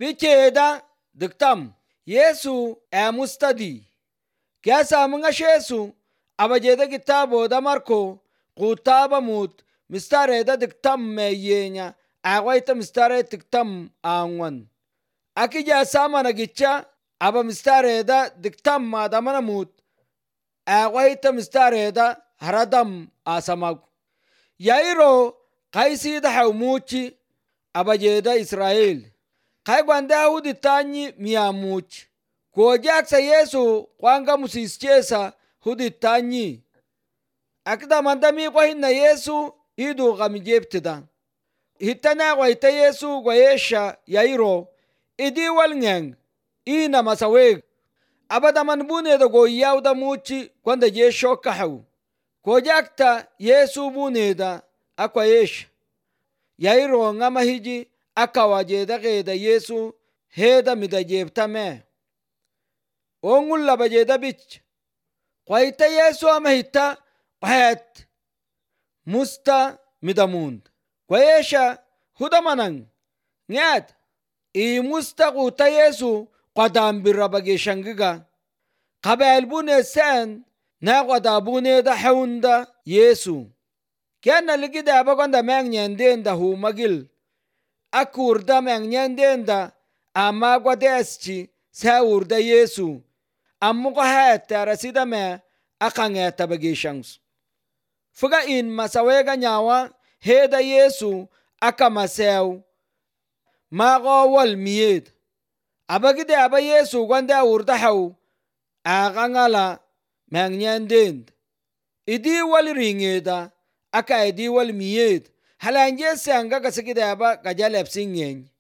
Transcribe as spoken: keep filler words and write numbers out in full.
Picheda diktam Yesu e mustadi. Kiasa mga Yesu abajeda kitabo da Marko kutaba mut mistare da diktam meyenya awaita mistare diktam angwan. Akija sama na gicha aba mistare da diktam madamana mut awaita mistare da haradam asamag. Yairo kaisi da haumuchi abajeda Israel. Kai gwanda hudi tanyi miamuchi. Kuojaksa Yesu kwanga musischesa hudi tanyi. Akida mandami kwa hinna Yesu idu gamijeptida. Hitana kwa hita Yesu kwa yesha yairo idi walngang ina masaweg. Abada manbune da goyaw da muchi kwanda jesho kahaw. Kuojakta Yesu bune da akwa yesha. Yairo ngama hiji akawa jeda geda Yesu heda mida jebta me. Ongul laba jeda bich. Kwa hita Yesu ama hita hayat musta midamund. Kwa yesha hudamanang ngad i musta kuta Yesu kwa dambira bageshangiga. Kaba elbune sen na kwa dabune da haunda Yesu. Kiana ligida abagonda mengyendenda hu magil. Akurda mengyendenda ama kwa deschi sa urda Yesu. Ammo ko hata rasida me akangeta bagishangs. Fuga in masawega nyawa heda Yesu akamasew. Mago wal miyed. Abagide aba Yesu gwanda urda haw. Agangala mengyendend. Idi wal ringeda aka idi wal miyed. Halanje sanga kasakida aba kajalep singyen.